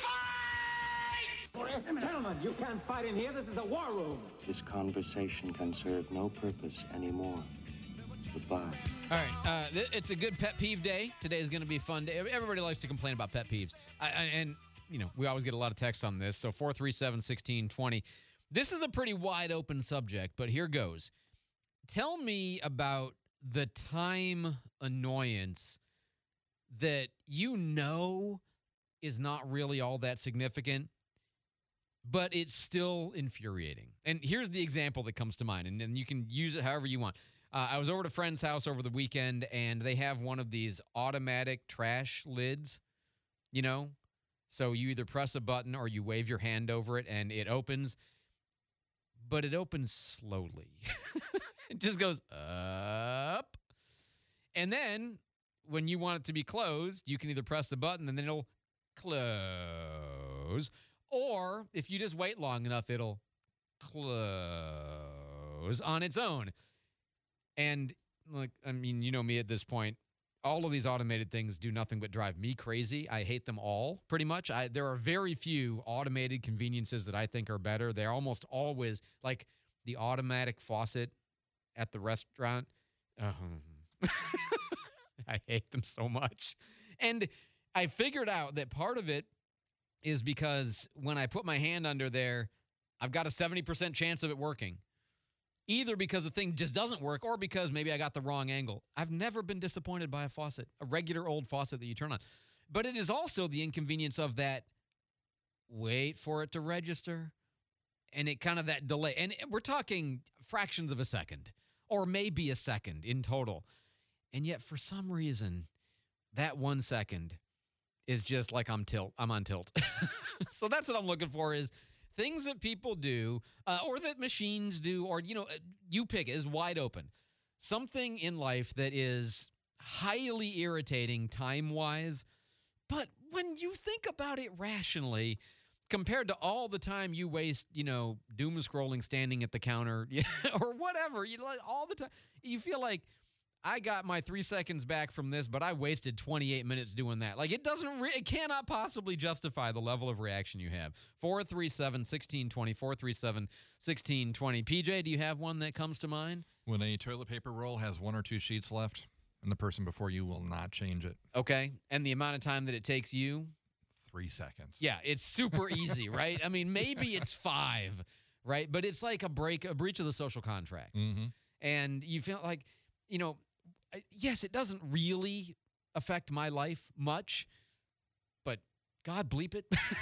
fight! Gentlemen, you can't fight in here. This is the war room. This conversation can serve no purpose anymore. Goodbye. All right, uh, th- it's a good pet peeve day. Today is going to be a fun day. Everybody likes to complain about pet peeves. I, I, and, you know, we always get a lot of texts on this. So four three seven, one six two zero. This is a pretty wide open subject, but here goes. Tell me about the time annoyance that you know is not really all that significant, but it's still infuriating. And here's the example that comes to mind, and, and you can use it however you want. Uh, I was over at a friend's house over the weekend, and they have one of these automatic trash lids, you know? So you either press a button or you wave your hand over it, and it opens, but it opens slowly. It just goes up. And then when you want it to be closed, you can either press the button, and then it'll close. Or if you just wait long enough, it'll close on its own. And, like, I mean, you know me at this point. All of these automated things do nothing but drive me crazy. I hate them all, pretty much. I, there are very few automated conveniences that I think are better. They're almost always, like, the automatic faucet at the restaurant. Uh, I hate them so much. And I figured out that part of it is because when I put my hand under there, I've got a seventy percent chance of it working. Either because the thing just doesn't work or because maybe I got the wrong angle. I've never been disappointed by a faucet, a regular old faucet that you turn on. But it is also the inconvenience of that wait for it to register and it kind of that delay. And we're talking fractions of a second or maybe a second in total. And yet for some reason, that one second is just like I'm tilt. I'm on tilt. So that's what I'm looking for is things that people do, uh, or that machines do, or, you know, you pick it, is wide open. Something in life that is highly irritating time-wise, but when you think about it rationally, compared to all the time you waste, you know, doom scrolling, standing at the counter, or whatever, you know, all the time, you feel like, I got my three seconds back from this, but I wasted twenty-eight minutes doing that. Like, it doesn't, re- it cannot possibly justify the level of reaction you have. four three seven, one six two zero, four three seven, one six two zero. P J, do you have one that comes to mind? When a toilet paper roll has one or two sheets left, and the person before you will not change it. Okay. And the amount of time that it takes you? Three seconds. Yeah, it's super easy, right? I mean, maybe it's five, right? But it's like a break, a breach of the social contract. Mm-hmm. And you feel like, you know, yes, it doesn't really affect my life much, but God bleep it.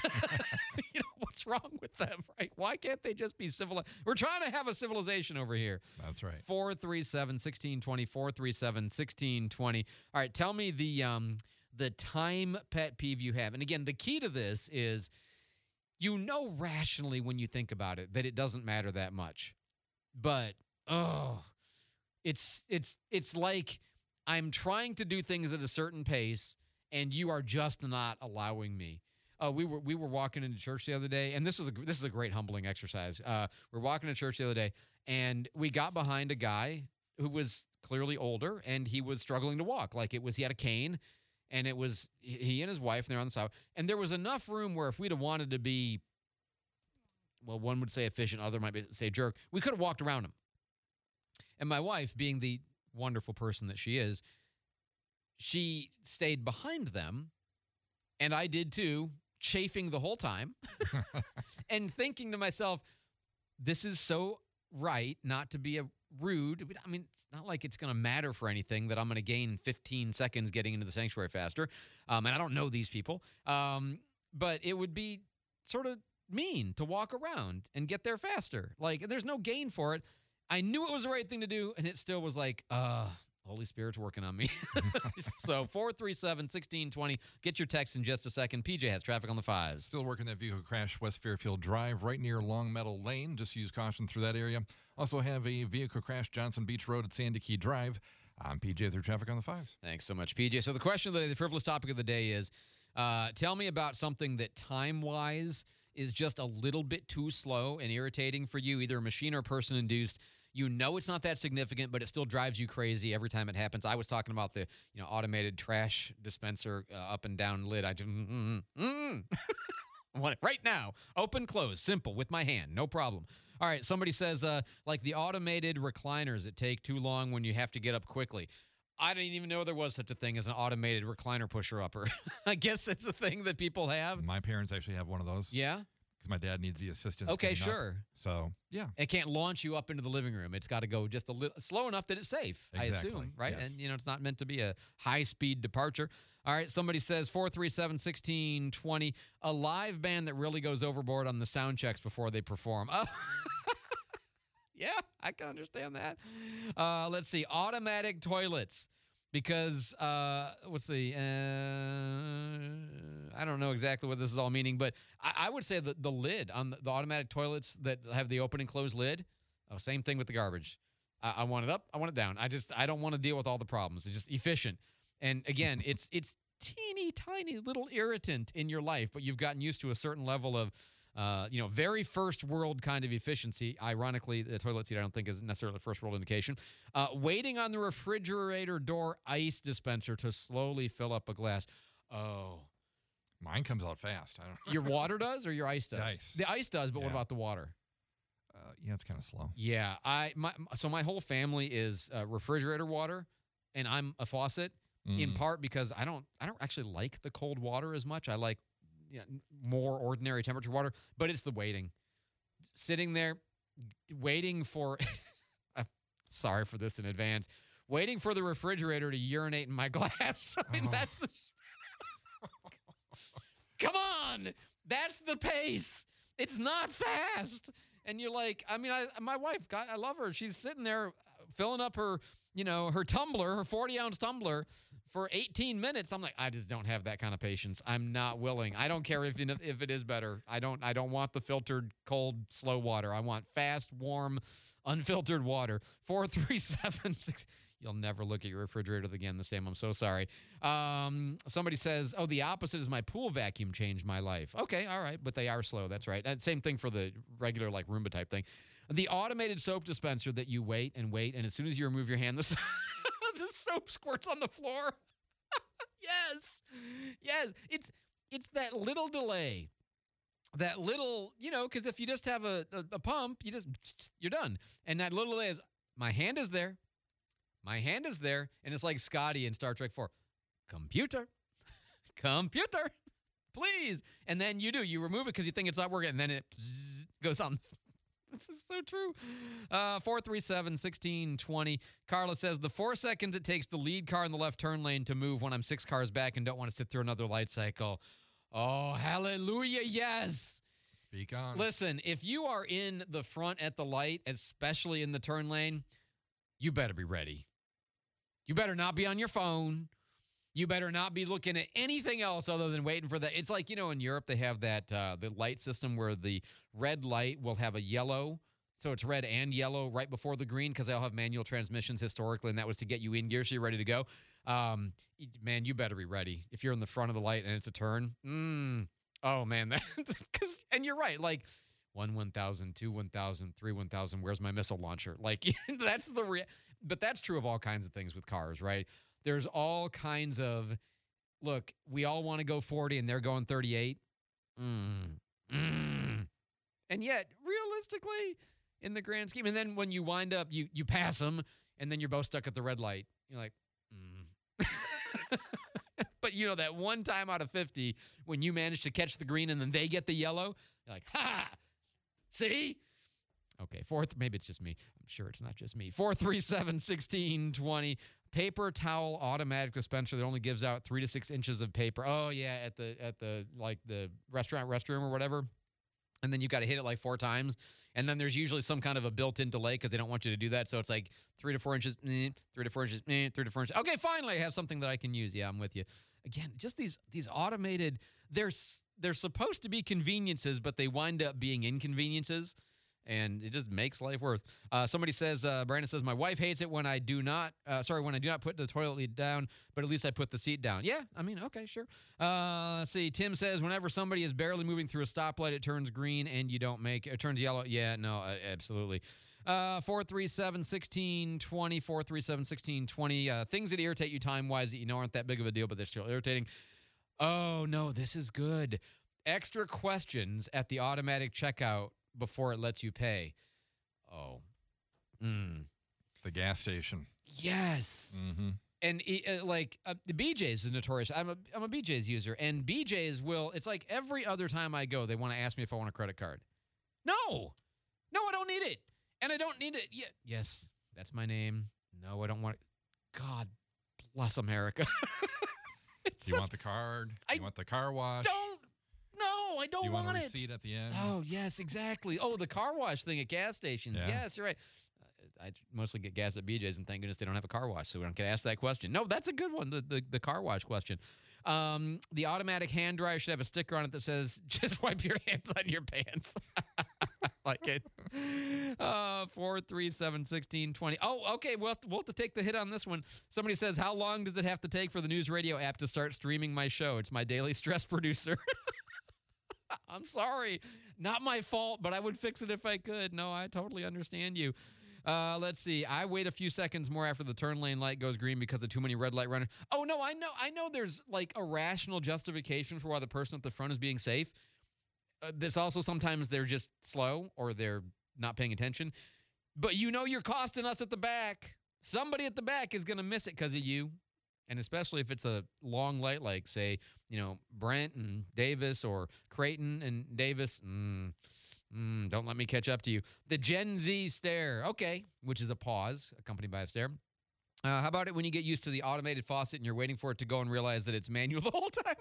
You know, what's wrong with them, right? Why can't they just be civilized? We're trying to have a civilization over here. That's right. four three seven, one six two zero, four three seven, one six two zero. All right, tell me the um, the time pet peeve you have. And again, the key to this is you know rationally when you think about it that it doesn't matter that much. But, oh, it's it's it's like I'm trying to do things at a certain pace, and you are just not allowing me. Uh, we were we were walking into church the other day, and this was a this is a great humbling exercise. Uh, we're walking to church the other day, and we got behind a guy who was clearly older, and he was struggling to walk. Like it was, he had a cane, and it was he and his wife, and they're on the side. And there was enough room where if we'd have wanted to be, well, one would say efficient, other might be, say jerk, we could have walked around him. And my wife, being the wonderful person that she is, she stayed behind them, and I did too, chafing the whole time and thinking to myself, this is so right not to be a rude. I mean, it's not like it's going to matter for anything that I'm going to gain fifteen seconds getting into the sanctuary faster. Um, and I don't know these people. Um, but it would be sort of mean to walk around and get there faster. Like, there's no gain for it. I knew it was the right thing to do, and it still was like, uh, Holy Spirit's working on me. So four three seven, one six two zero. Get your text in just a second. P J has traffic on the fives. Still working that vehicle crash, West Fairfield Drive, right near Long Meadow Lane. Just use caution through that area. Also have a vehicle crash, Johnson Beach Road at Sandy Key Drive. I'm P J through traffic on the fives. Thanks so much, P J. So the question of the day, the frivolous topic of the day is, uh, tell me about something that time-wise is just a little bit too slow and irritating for you, either machine or person-induced. You know it's not that significant, but it still drives you crazy every time it happens. I was talking about the you know automated trash dispenser uh, up and down lid. I just mm, mm, mm. I want it right now. Open, close, simple, with my hand, no problem. All right, somebody says uh, like the automated recliners that take too long when you have to get up quickly. I didn't even know there was such a thing as an automated recliner pusher-upper. I guess it's a thing that people have. My parents actually have one of those. Yeah? Because my dad needs the assistance. Okay, getting up. sure. So, yeah. It can't launch you up into the living room. It's got to go just a little slow enough that it's safe, Exactly. I assume, right? Yes. And, you know, it's not meant to be a high-speed departure. All right, somebody says four three seven, one six two zero. A live band that really goes overboard on the sound checks before they perform. Oh, yeah, I can understand that. Uh, let's see. Automatic toilets. Because, uh, let's see, uh, I don't know exactly what this is all meaning, but I, I would say that the lid on the, the automatic toilets that have the open and close lid, oh, same thing with the garbage. I, I want it up, I want it down. I just, I don't want to deal with all the problems. It's just efficient. And again, it's it's teeny tiny little irritant in your life, but you've gotten used to a certain level of, uh, you know, very first world kind of efficiency. Ironically, the toilet seat I don't think is necessarily a first world indication. Uh, waiting on the refrigerator door ice dispenser to slowly fill up a glass. Oh. Mine comes out fast. I don't Your water does or your ice does? The ice. The ice does, but Yeah. what about the water? Uh, yeah, it's kind of slow. Yeah, I my so my whole family is uh, refrigerator water, and I'm a faucet. In Mm. part because I don't I don't actually like the cold water as much. I like you know, more ordinary temperature water, but it's the waiting, sitting there, waiting for. I'm sorry for this in advance. Waiting for the refrigerator to urinate in my glass. I mean, Oh. that's the. Come on, that's the pace. It's not fast, and you're like, I mean, I my wife, God, I love her. She's sitting there filling up her, you know, her tumbler, her forty ounce tumbler for eighteen minutes. I'm like, I just don't have that kind of patience. I'm not willing. I don't care if if it is better. I don't I don't want the filtered cold slow water. I want fast, warm, unfiltered water. four three seven six You'll never look at your refrigerator again the same. I'm so sorry. Um, somebody says, oh, the opposite is my pool vacuum changed my life. Okay, all right, but they are slow. That's right. And same thing for the regular like Roomba type thing. The automated soap dispenser that you wait and wait, and as soon as you remove your hand, the, the soap squirts on the floor. Yes. Yes. It's it's that little delay. That little, you know, because if you just have a, a, a pump, you just, you're done. And that little delay is, my hand is there. My hand is there. And it's like Scotty in Star Trek four. Computer. Computer. Please. And then you do. You remove it because you think it's not working, and then it goes on. This is so true. Uh, four three seven, one six two zero. Carla says, the four seconds it takes the lead car in the left turn lane to move when I'm six cars back and don't want to sit through another light cycle. Oh, hallelujah, yes. Speak on. Listen, if you are in the front at the light, especially in the turn lane, you better be ready. You better not be on your phone. You better not be looking at anything else other than waiting for that. It's like, you know, in Europe, they have that uh, the light system where the red light will have a yellow. So it's red and yellow right before the green because they all have manual transmissions historically, and that was to get you in gear so you're ready to go. Um, man, you better be ready. If you're in the front of the light and it's a turn, mm, oh, man. That, cause, and you're right. Like, one one thousand, two one thousand, three one thousand, where's my missile launcher? Like, that's the rea- – but that's true of all kinds of things with cars, right? There's all kinds of, look, we all want to go forty and they're going thirty-eight. Mm, mm. And yet, realistically, in the grand scheme, and then when you wind up, you you pass them, and then you're both stuck at the red light. You're like, mm. But you know, that one time out of fifty, when you manage to catch the green and then they get the yellow, you're like, ha! See? Okay, fourth, maybe it's just me. I'm sure it's not just me. four three seven, one six two zero. Paper towel automatic dispenser that only gives out three to six inches of paper. Oh yeah, at the at the like the restaurant restroom or whatever. And then you got to hit it like four times. And then there's usually some kind of a built-in delay because they don't want you to do that. So it's like three to four inches, eh, three to four inches, eh, three to four inches. Okay, finally I have something that I can use. Yeah, I'm with you. Again, just these these automated. They're they're supposed to be conveniences, but they wind up being inconveniences. And it just makes life worse. Uh, somebody says, uh, Brandon says, my wife hates it when I do not, uh, sorry, when I do not put the toilet lid down, but at least I put the seat down. Yeah, I mean, okay, sure. Uh, let's see. Tim says, whenever somebody is barely moving through a stoplight, it turns green and you don't make, it turns yellow. Yeah, no, uh, absolutely. Uh, four three seven, one six two zero, four three seven, one six two zero. Uh, things that irritate you time-wise that you know aren't that big of a deal, but they're still irritating. Oh, no, this is good. Extra questions at the automatic checkout before it lets you pay. Oh. Mm. The gas station. Yes. Mm-hmm. And uh, like uh, the B J's is notorious. I'm a I'm a B J's user, and B J's will. It's like every other time I go, they want to ask me if I want a credit card. No, no, I don't need it, and I don't need it. Yeah, yes, that's my name. No, I don't want it. God bless America. Do you such, want the card? Do I you want the car wash? Don't. No, I don't you want, want a it. receipt at the end? Oh, yes, exactly. Oh, the car wash thing at gas stations. Yeah. Yes, you're right. Uh, I mostly get gas at B J's, and thank goodness they don't have a car wash, so we don't get asked that question. No, that's a good one, the the, the car wash question. Um, the automatic hand dryer should have a sticker on it that says, just wipe your hands on your pants. Like it. Uh, four three seven, one six two zero. Oh, okay, we'll have, to, we'll have to take the hit on this one. Somebody says, how long does it have to take for the News Radio app to start streaming my show? It's my daily stress producer. I'm sorry. Not my fault, but I would fix it if I could. No, I totally understand you. Uh, let's see. I wait a few seconds more after the turn lane light goes green because of too many red light runners. Oh, no, I know I know there's like a rational justification for why the person at the front is being safe. Uh, this also sometimes they're just slow or they're not paying attention. But you know you're costing us at the back. Somebody at the back is going to miss it because of you. And especially if it's a long light, like, say, you know, Brent and Davis or Creighton and Davis. Mm, mm, don't let me catch up to you. The Gen Z stare. Okay, which is a pause accompanied by a stare. Uh, how about it when you get used to the automated faucet and you're waiting for it to go and realize that it's manual the whole time?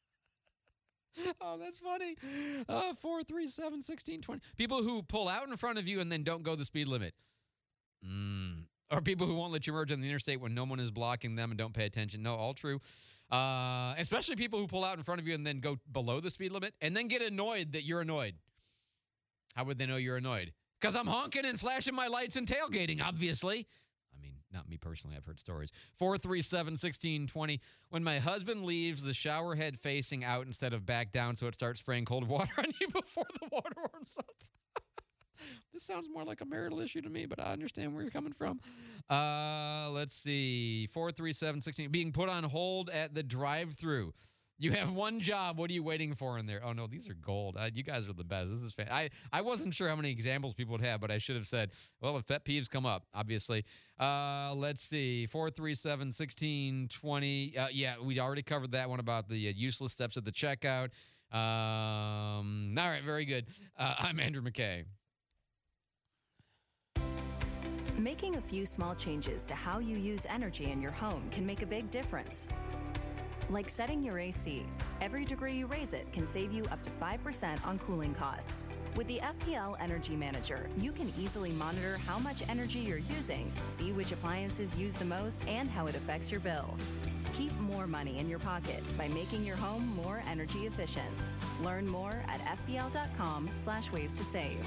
Oh, that's funny. Uh, four three seven, one six two zero. People who pull out in front of you and then don't go the speed limit. Mm. Or people who won't let you merge on the interstate when no one is blocking them and don't pay attention. No, all true. Uh, especially people who pull out in front of you and then go below the speed limit and then get annoyed that you're annoyed. How would they know you're annoyed? Because I'm honking and flashing my lights and tailgating, obviously. I mean, not me personally. I've heard stories. four three seven, one six two zero. When my husband leaves the shower head facing out instead of back down so it starts spraying cold water on you before the water warms up. This sounds more like a marital issue to me, but I understand where you're coming from. Uh, let's see. four three seven, one six two zero. Being put on hold at the drive-thru. You have one job. What are you waiting for in there? Oh, no, these are gold. Uh, you guys are the best. This is fan- I, I wasn't sure how many examples people would have, but I should have said, well, if pet peeves come up, obviously. Uh, let's see. four three seven, one six two zero. Uh, yeah, we already covered that one about the uh, useless steps at the checkout. Um, all right, very good. Uh, I'm Andrew McKay. Making a few small changes to how you use energy in your home can make a big difference. Like setting your A C. Every degree you raise it can save you up to five percent on cooling costs. With the F P L Energy Manager, you can easily monitor how much energy you're using, see which appliances use the most, and how it affects your bill. Keep more money in your pocket by making your home more energy efficient. Learn more at f b l dot com slash ways to save.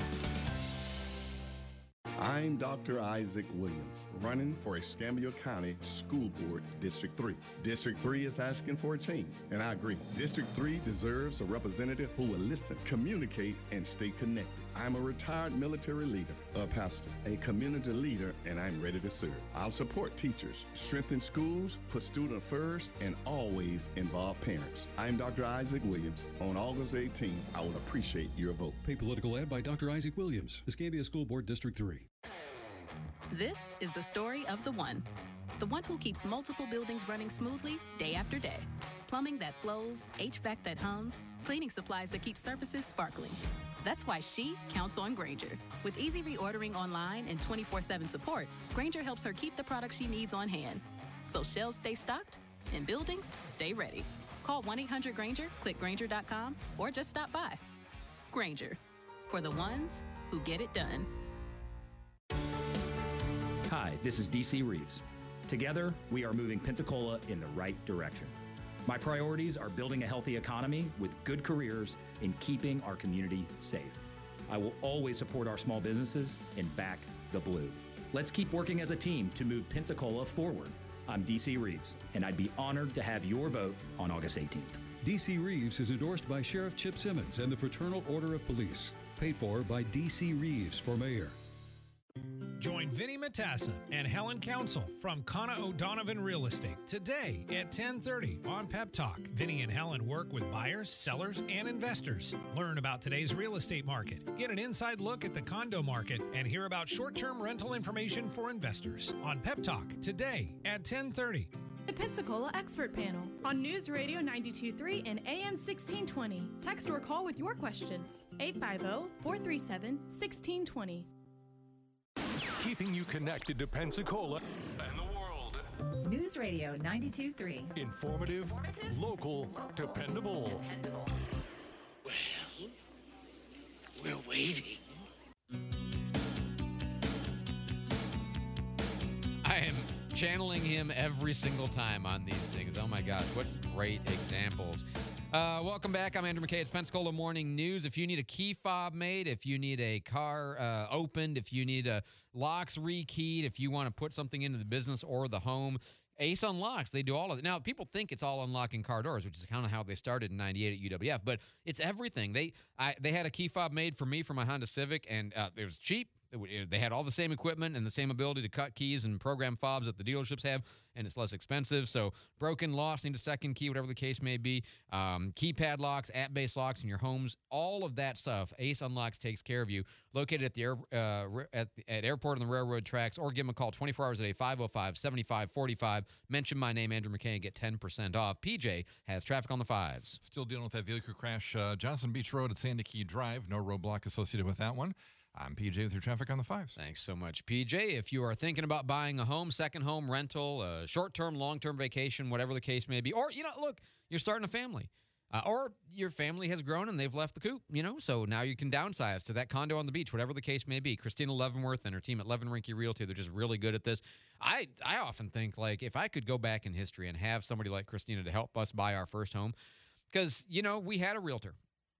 I'm Doctor Isaac Williams, running for Escambia County School Board District three. District three is asking for a change, and I agree. District three deserves a representative who will listen, communicate, and stay connected. I'm a retired military leader, a pastor, a community leader, and I'm ready to serve. I'll support teachers, strengthen schools, put students first, and always involve parents. I'm Doctor Isaac Williams. On August eighteenth, I would appreciate your vote. Pay political ad by Doctor Isaac Williams, Escambia School Board District three. This is the story of the one. The one who keeps multiple buildings running smoothly day after day. Plumbing that flows, H V A C that hums, cleaning supplies that keep surfaces sparkling. That's why she counts on Grainger. With easy reordering online and twenty-four seven support, Grainger helps her keep the products she needs on hand. So shelves stay stocked and buildings stay ready. Call one eight hundred Grainger, click Grainger dot com, or just stop by. Grainger, for the ones who get it done. Hi, this is D C Reeves. Together, we are moving Pensacola in the right direction. My priorities are building a healthy economy with good careers and keeping our community safe. I will always support our small businesses and back the blue. Let's keep working as a team to move Pensacola forward. I'm D C Reeves, and I'd be honored to have your vote on August eighteenth. D C Reeves is endorsed by Sheriff Chip Simmons and the Fraternal Order of Police. Paid for by D C Reeves for mayor. Join Vinny Matassa and Helen Council from Connor O'Donovan Real Estate today at ten thirty on Pep Talk. Vinny and Helen work with buyers, sellers, and investors. Learn about today's real estate market, get an inside look at the condo market, and hear about short-term rental information for investors on Pep Talk today at ten thirty. The Pensacola Expert Panel on News Radio ninety-two point three and A M sixteen twenty. Text or call with your questions. eight five zero, four three seven, one six two zero. Keeping you connected to Pensacola and the world. News Radio ninety-two point three. Informative, Informative local, local, dependable. dependable. Well, we're waiting. I am channeling him every single time on these things. Oh my gosh, what great examples. Uh, welcome back. I'm Andrew McKay. It's Pensacola Morning News. If you need a key fob made, if you need a car uh, opened, if you need a locks rekeyed, if you want to put something into the business or the home, Ace Unlocks, they do all of it. Now, people think it's all unlocking car doors, which is kind of how they started in ninety-eight at U W F, but it's everything. They I, they had a key fob made for me for my Honda Civic, and uh, it was cheap. They had all the same equipment and the same ability to cut keys and program fobs that the dealerships have, and it's less expensive. So broken, lost, need a second key, whatever the case may be. Um, keypad locks, app-based locks in your homes, all of that stuff, Ace Unlocks takes care of you. Located at the air, uh, at, at airport on the railroad tracks, or give them a call twenty-four hours a day, five oh five, seven five four five. Mention my name, Andrew McKay, and get ten percent off. P J has traffic on the fives. Still dealing with that vehicle crash, uh, Johnson Beach Road at Sandy Key Drive. No roadblock associated with that one. I'm P J with your traffic on the fives. Thanks so much, P J. If you are thinking about buying a home, second home rental, a short-term, long-term vacation, whatever the case may be, or, you know, look, you're starting a family, uh, or your family has grown and they've left the coop, you know, so now you can downsize to that condo on the beach, whatever the case may be. Christina Leavenworth and her team at Levin Rinke Realty, they're just really good at this. I, I often think, like, if I could go back in history and have somebody like Christina to help us buy our first home, because, you know, we had a realtor.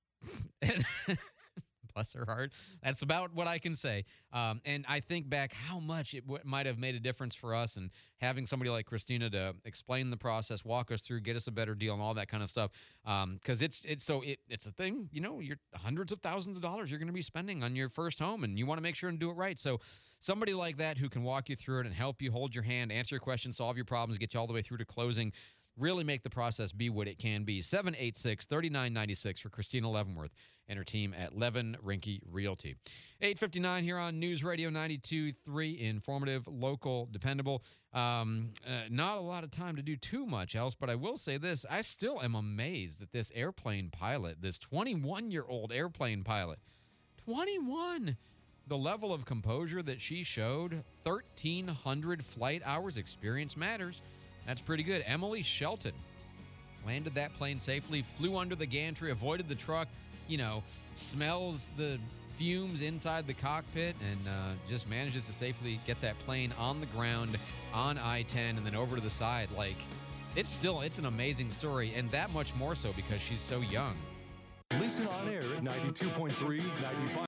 Bless her heart. That's about what I can say. Um, and I think back how much it w- might have made a difference for us, and having somebody like Christina to explain the process, walk us through, get us a better deal, and all that kind of stuff. Because um, it's it's so it, it's a thing, you know, you're hundreds of thousands of dollars you're going to be spending on your first home, and you want to make sure and do it right. So somebody like that who can walk you through it and help you, hold your hand, answer your questions, solve your problems, get you all the way through to closing, really make the process be what it can be. seven eight six, three nine nine six for Christina Leavenworth and her team at Levin Rinke Realty. eight fifty-nine here on News Radio ninety-two point three, informative, local, dependable. Um, uh, not a lot of time to do too much else, but I will say this. I still am amazed that this airplane pilot, this twenty-one-year-old airplane pilot, twenty-one, the level of composure that she showed, thirteen hundred flight hours, experience matters. That's pretty good. Emily Shelton landed that plane safely, flew under the gantry, avoided the truck, you know, smells the fumes inside the cockpit, and uh, just manages to safely get that plane on the ground on I ten and then over to the side. Like, it's still, it's an amazing story, and that much more so because she's so young. Listen on air at ninety-two point three, ninety-five.